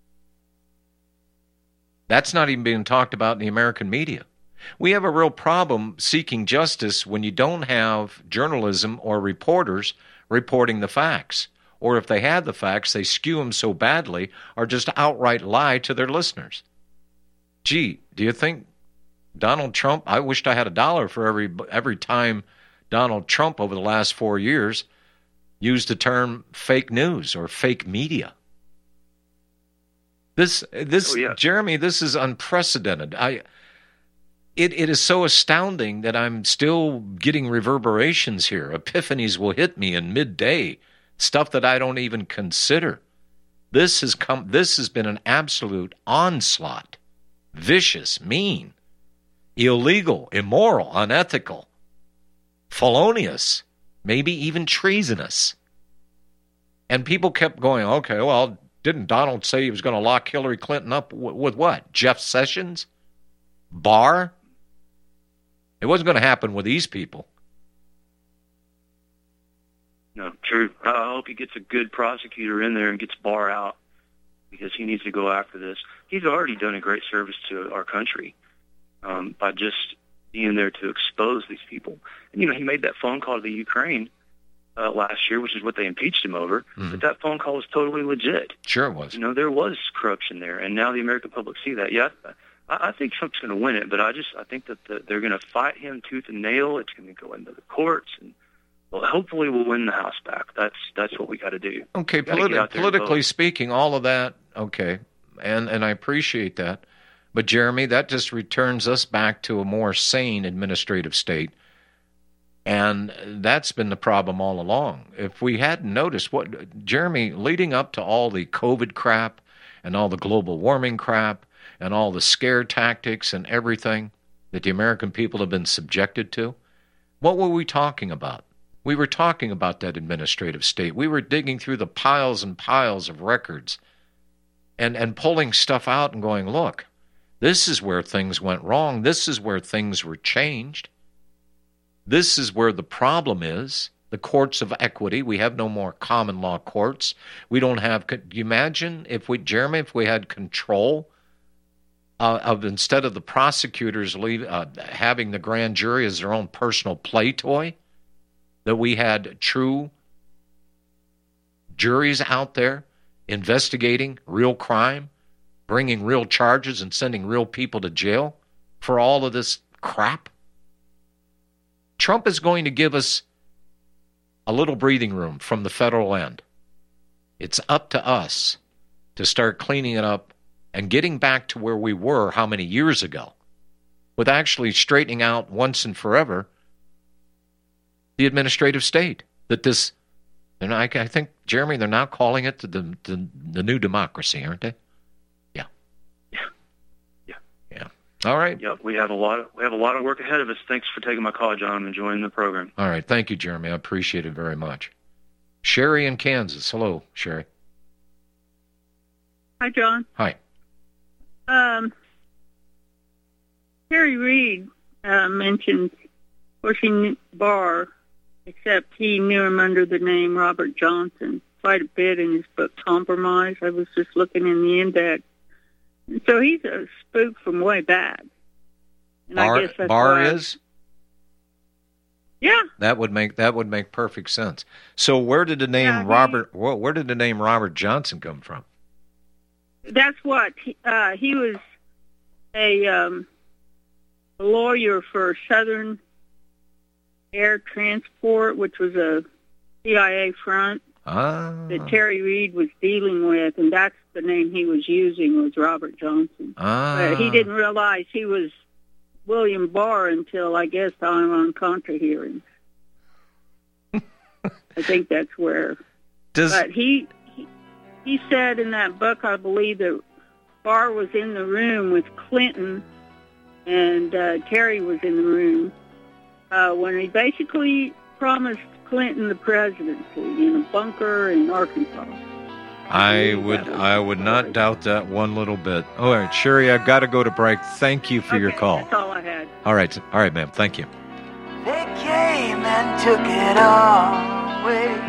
That's not even being talked about in the American media. We have a real problem seeking justice when you don't have journalism or reporters reporting the facts. Or if they have the facts, they skew them so badly or just outright lie to their listeners. Gee, do you think Donald Trump, I wished I had a dollar for every every time Donald Trump over the last four years used the term fake news or fake media. This, this, oh, yeah. Jeremy, this is unprecedented. I... It it is so astounding that I'm still getting reverberations here. Epiphanies will hit me in midday, stuff that I don't even consider. This has come. This has been an absolute onslaught, vicious, mean, illegal, immoral, unethical, felonious, maybe even treasonous. And people kept going, okay, well, didn't Donald say he was going to lock Hillary Clinton up with, with what? Jeff Sessions? Barr? It wasn't going to happen with these people. No, true. I hope he gets a good prosecutor in there and gets Barr out because he needs to go after this. He's already done a great service to our country um, by just being there to expose these people. And, you know, he made that phone call to the Ukraine uh, last year, which is what they impeached him over. Mm-hmm. But that phone call was totally legit. Sure it was. You know, there was corruption there, and now the American public see that. Yeah, I think Trump's going to win it, but I just I think that the, they're going to fight him tooth and nail. It's going to go into the courts, and well, hopefully we'll win the House back. That's that's what we got to do. Okay, politi- politically speaking, all of that, okay, and and I appreciate that. But Jeremy, that just returns us back to a more sane administrative state, and that's been the problem all along. If we hadn't noticed what Jeremy, leading up to all the COVID crap and all the global warming crap, and all the scare tactics and everything that the American people have been subjected to, what were we talking about? We were talking about that administrative state. We were digging through the piles and piles of records and, and pulling stuff out and going, look, this is where things went wrong. This is where things were changed. This is where the problem is. The courts of equity. We have no more common law courts. We don't have, could you imagine if we, Jeremy, if we had control Uh, of instead of the prosecutors leave, uh, having the grand jury as their own personal play toy, that we had true juries out there investigating real crime, bringing real charges and sending real people to jail for all of this crap. Trump is going to give us a little breathing room from the federal end. It's up to us to start cleaning it up and getting back to where we were how many years ago, with actually straightening out once and forever the administrative state. That this, and I, I think, Jeremy, they're now calling it the, the the new democracy, aren't they? Yeah. Yeah. Yeah. Yeah. All right. Yep. We have a lot of we have a lot of work ahead of us. Thanks for taking my call, John. I'm enjoying the program. All right. Thank you, Jeremy. I appreciate it very much. Sherry in Kansas. Hello, Sherry. Hi, John. Hi. Um, Harry Reid uh, mentioned pushing Barr, except he knew him under the name Robert Johnson quite a bit in his book Compromise. I was just looking in the index. So he's a spook from way back. And Barr, I guess that's Barr why I- is? Yeah. That would make that would make perfect sense. So where did the name Yeah, he- Robert where, where did the name Robert Johnson come from? That's what he, uh, he was a, um, a lawyer for Southern Air Transport, which was a C I A front Ah. that Terry Reid was dealing with, and that's the name he was using was Robert Johnson. Ah. But he didn't realize he was William Barr until, I guess, I'm on Contra hearings. I think that's where. Does but he, he he said in that book, I believe, that Barr was in the room with Clinton and uh, Terry was in the room uh, when he basically promised Clinton the presidency in a bunker in Arkansas. I would I would not doubt that one little bit. All right, Sherry, I've got to go to break. Thank you for Okay, your call. That's all I had. All right, all right, ma'am. Thank you. They came and took it all away.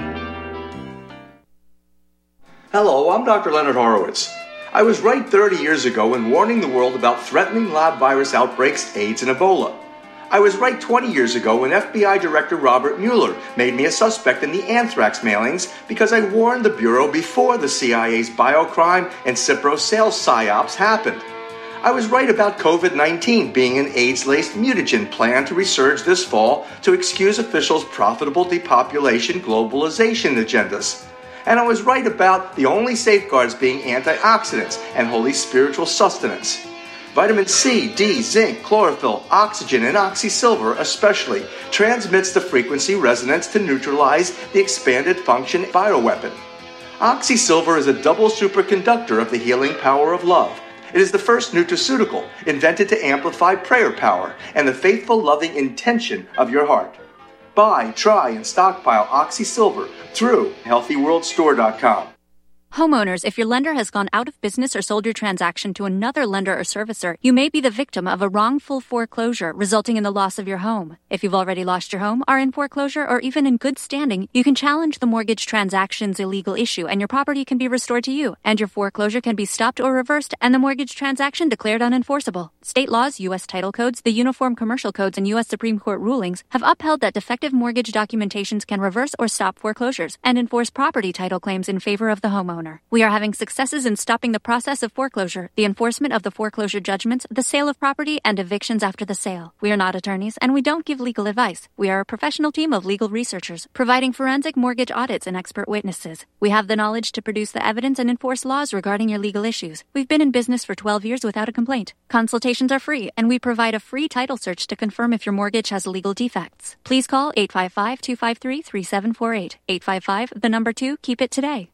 Hello, I'm Doctor Leonard Horowitz. I was right thirty years ago in warning the world about threatening lab virus outbreaks, AIDS, and Ebola. I was right twenty years ago when F B I Director Robert Mueller made me a suspect in the anthrax mailings because I warned the Bureau before the C I A's biocrime and Cipro sales psyops happened. I was right about COVID nineteen being an AIDS-laced mutagen planned to resurge this fall to excuse officials' profitable depopulation globalization agendas. And I was right about the only safeguards being antioxidants and holy spiritual sustenance. Vitamin C, D, zinc, chlorophyll, oxygen, and oxysilver especially transmits the frequency resonance to neutralize the expanded function bioweapon. Oxysilver is a double superconductor of the healing power of love. It is the first nutraceutical invented to amplify prayer power and the faithful, loving intention of your heart. Buy, try, and stockpile Oxysilver through healthy world store dot com. Homeowners, if your lender has gone out of business or sold your transaction to another lender or servicer, you may be the victim of a wrongful foreclosure resulting in the loss of your home. If you've already lost your home, are in foreclosure, or even in good standing, you can challenge the mortgage transaction's illegal issue and your property can be restored to you, and your foreclosure can be stopped or reversed and the mortgage transaction declared unenforceable. State laws, U S title codes, the Uniform Commercial Codes, and U S Supreme Court rulings have upheld that defective mortgage documentations can reverse or stop foreclosures and enforce property title claims in favor of the homeowner. We are having successes in stopping the process of foreclosure, the enforcement of the foreclosure judgments, the sale of property, and evictions after the sale. We are not attorneys, and we don't give legal advice. We are a professional team of legal researchers, providing forensic mortgage audits and expert witnesses. We have the knowledge to produce the evidence and enforce laws regarding your legal issues. We've been in business for twelve years without a complaint. Consultations are free, and we provide a free title search to confirm if your mortgage has legal defects. Please call eight five five, two five three, three seven four eight. eight five five, the number two, keep it today.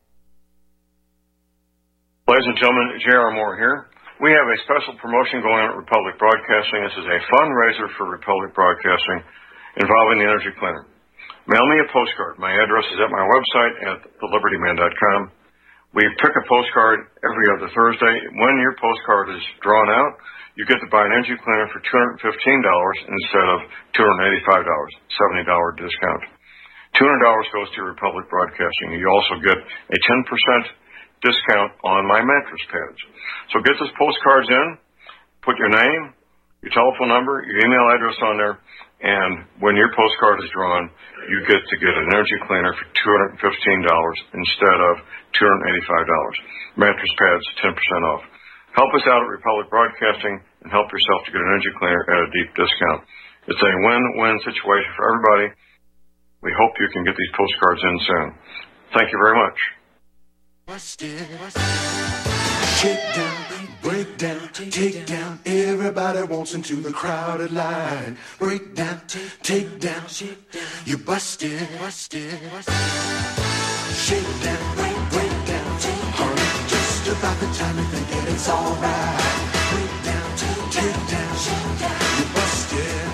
Ladies and gentlemen, J R. Moore here. We have a special promotion going on at Republic Broadcasting. This is a fundraiser for Republic Broadcasting involving the Energy Cleaner. Mail me a postcard. My address is at my website at the liberty man dot com. We pick a postcard every other Thursday. When your postcard is drawn out, you get to buy an Energy Cleaner for two hundred fifteen dollars instead of two hundred eighty-five dollars, seventy dollars discount. two hundred dollars goes to Republic Broadcasting. You also get a ten percent discount on my mattress pads. So get those postcards in, put your name, your telephone number, your email address on there, and when your postcard is drawn, you get to get an Energy Cleaner for two hundred fifteen dollars instead of two hundred eighty-five dollars. Mattress pads, ten percent off. Help us out at Republic Broadcasting and help yourself to get an Energy Cleaner at a deep discount. It's a win-win situation for everybody. We hope you can get these postcards in soon. Thank you very much. Busted, shake down, break down, take down. Everybody wants into the crowded line. Break down, take down, you busted, busted. Shake down, break, break down, honey. Just about the time you think that it's alright. Break down, take down, you busted.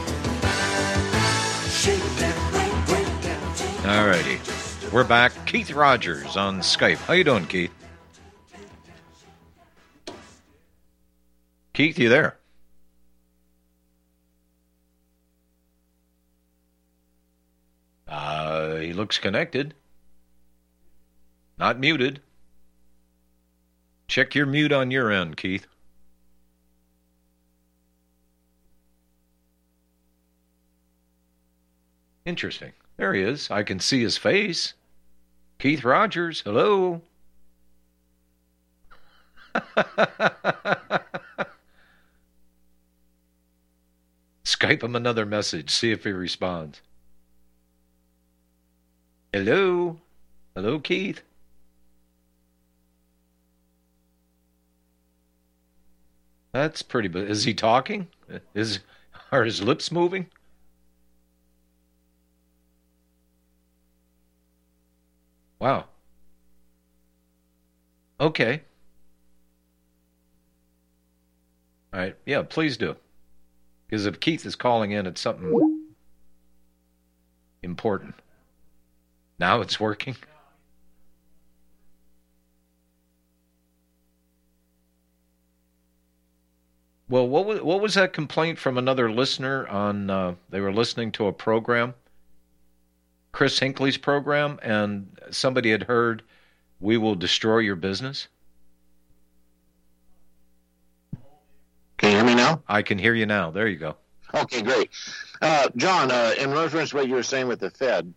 Shake down, break, break down. All righty. We're back. Keith Rogers on Skype. How you doing, Keith? Keith, you there? Uh, he looks connected. Not muted. Check your mute on your end, Keith. Interesting. There he is. I can see his face. Keith Rogers, hello. Skype him another message. See if he responds. Hello. Hello, Keith. That's pretty. But is he talking? Is are his lips moving? Wow. Okay. All right. Yeah, please do. Because if Keith is calling in, it's something important. Now it's working. Well, what was what was that complaint from another listener on? Uh, they were listening to a program, Chris Hinckley's program, and somebody had heard, "We will destroy your business." Can you hear me now? I can hear you now. There you go. Okay, great. Uh, John, uh, in reference to what you were saying with the Fed,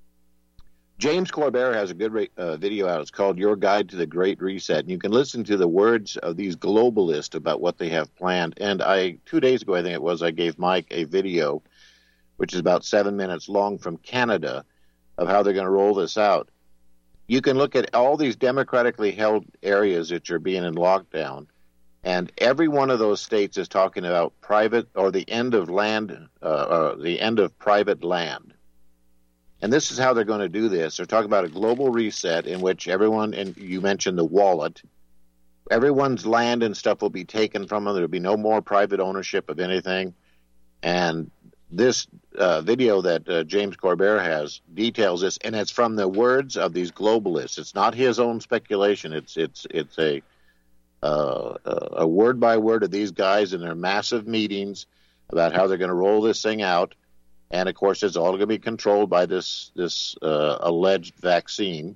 James Corbett has a good ra- uh, video out. It's called Your Guide to the Great Reset. And you can listen to the words of these globalists about what they have planned. And I, two days ago, I think it was, I gave Mike a video, which is about seven minutes long, from Canada, of how they're going to roll this out. You can look at all these democratically held areas that are being in lockdown, and every one of those states is talking about private, or the end of land, uh, uh, the end of private land. And this is how they're going to do this. They're talking about a global reset in which everyone, and you mentioned the wallet, everyone's land and stuff will be taken from them. There'll be no more private ownership of anything. And this uh, video that uh, James Corbett has details this, and it's from the words of these globalists. It's not his own speculation. It's it's it's a uh, a word by word of these guys in their massive meetings about how they're going to roll this thing out. And of course, it's all going to be controlled by this this uh, alleged vaccine.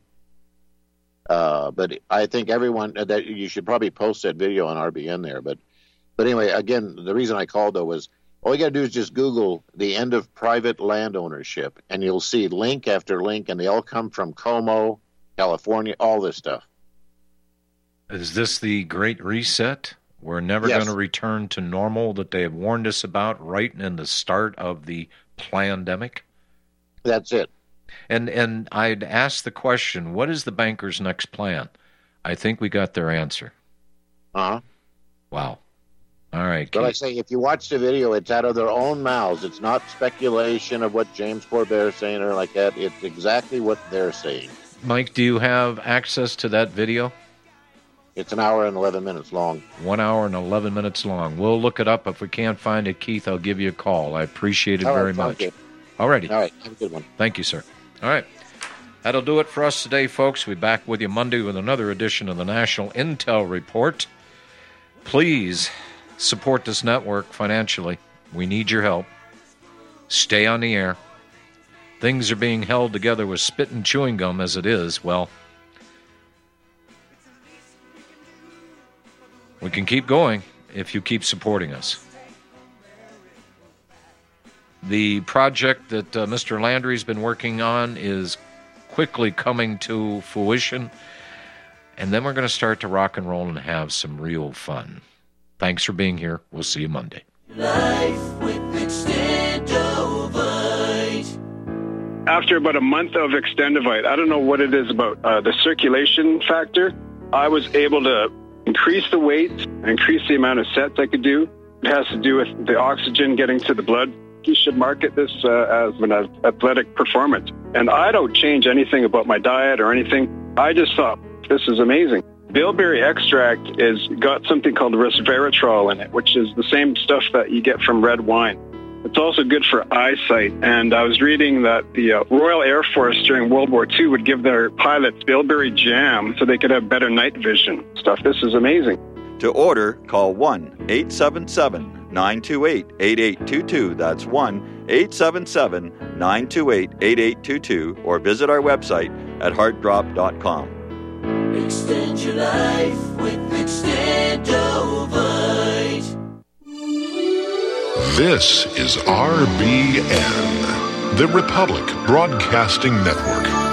Uh, but I think everyone that you should probably post that video on R B N there. But but anyway, again, the reason I called though was all you got to do is just Google the end of private land ownership, and you'll see link after link, and they all come from Como, California, all this stuff. Is this the Great Reset? We're never Yes. going to return to normal that they have warned us about right in the start of the pandemic? That's it. And and I'd ask the question, what is the bankers' next plan? I think we got their answer. Uh-huh. Wow. All right. But Keith. I say, if you watch the video, it's out of their own mouths. It's not speculation of what James Corbett is saying or like that. It's exactly what they're saying. Mike, do you have access to that video? It's an hour and eleven minutes long. One hour and eleven minutes long. We'll look it up. If we can't find it, Keith, I'll give you a call. I appreciate it All right, very sounds much. good. All righty. All right. Have a good one. Thank you, sir. All right. That'll do it for us today, folks. We'll be back with you Monday with another edition of the National Intel Report. Please support this network financially. We need your help. Stay on the air. Things are being held together with spit and chewing gum as it is. Well, we can keep going if you keep supporting us. The project that uh, Mister Landry's been working on is quickly coming to fruition, and then we're going to start to rock and roll and have some real fun. Thanks for being here. We'll see you Monday. Life with Extendovite. After about a month of Extendovite, I don't know what it is about uh, the circulation factor, I was able to increase the weight, increase the amount of sets I could do. It has to do with the oxygen getting to the blood. You should market this uh, as an athletic performance. And I don't change anything about my diet or anything. I just thought, this is amazing. Bilberry extract is got something called resveratrol in it, which is the same stuff that you get from red wine. It's also good for eyesight. And I was reading that the uh, Royal Air Force during World War Two would give their pilots bilberry jam so they could have better night vision stuff. This is amazing. To order, call one eight seven seven, nine two eight, eight eight two two. That's one eight seven seven, nine two eight, eight eight two two. Or visit our website at heart drop dot com. Extend your life with Extendovite. This is R B N, the Republic Broadcasting Network.